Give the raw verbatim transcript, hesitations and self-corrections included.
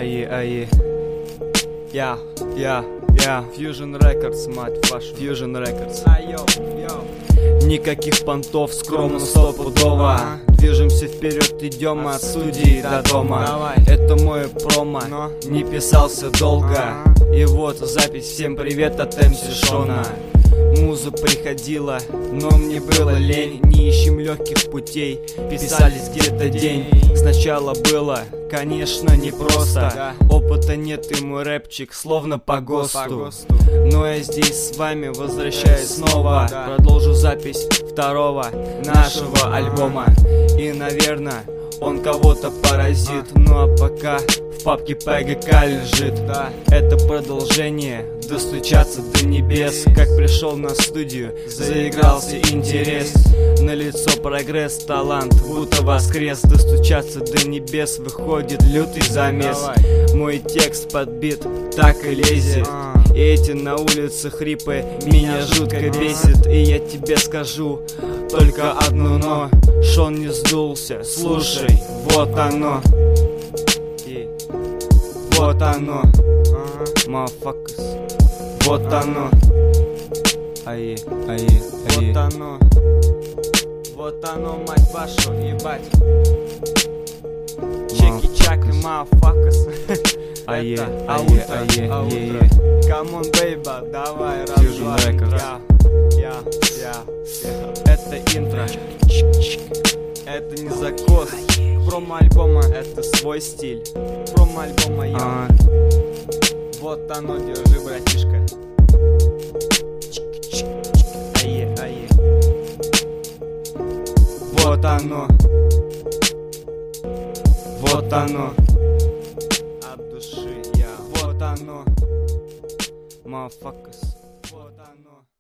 Ае, ае. Я, я, я. Fusion Records, мать вашу. Fusion Records. Айо, йо. Никаких понтов, скромно, стопудово. Движемся вперед, идем от студии до дома. Давай. Это мой промо, но не писался долго. И вот запись. Всем привет от эм си Шона. Муза приходила, но мне было лень. Не ищем легких путей, писались где-то день. Сначала было, конечно, непросто. Опыта нет, и мой рэпчик словно по ГОСТу. Но я здесь с вами возвращаюсь снова. Продолжу запись второго нашего альбома. И, наверное, он кого-то поразит. Ну а пока в папке пэ гэ ка лежит. Это продолжение, достучаться до небес. Как пришел на студию, заигрался интерес. На лицо прогресс, талант будто воскрес. Достучаться до небес, выходит лютый замес. Мой текст подбит, так и лезет. И эти на улице хрипы меня жутко бесит. И я тебе скажу только одно но: Шон не сдулся, слушай, вот оно. И вот оно, motherfuckers. Вот оно. Ае, ае, ае. Вот оно. Вот оно, мать вашу, ебать. Чеки-чаки, motherfuckers. Ае, ае, ае, ае. Come on, baby, давай, Fusion Records. Я, я, я. Это интро. Это не закос. Промо-альбома — это свой стиль. Промо-альбома я. А. Вот оно, держи, братишка. Ае, ае. Вот оно. Вот оно. От души я. Вот оно. Motherfuckers. Вот оно.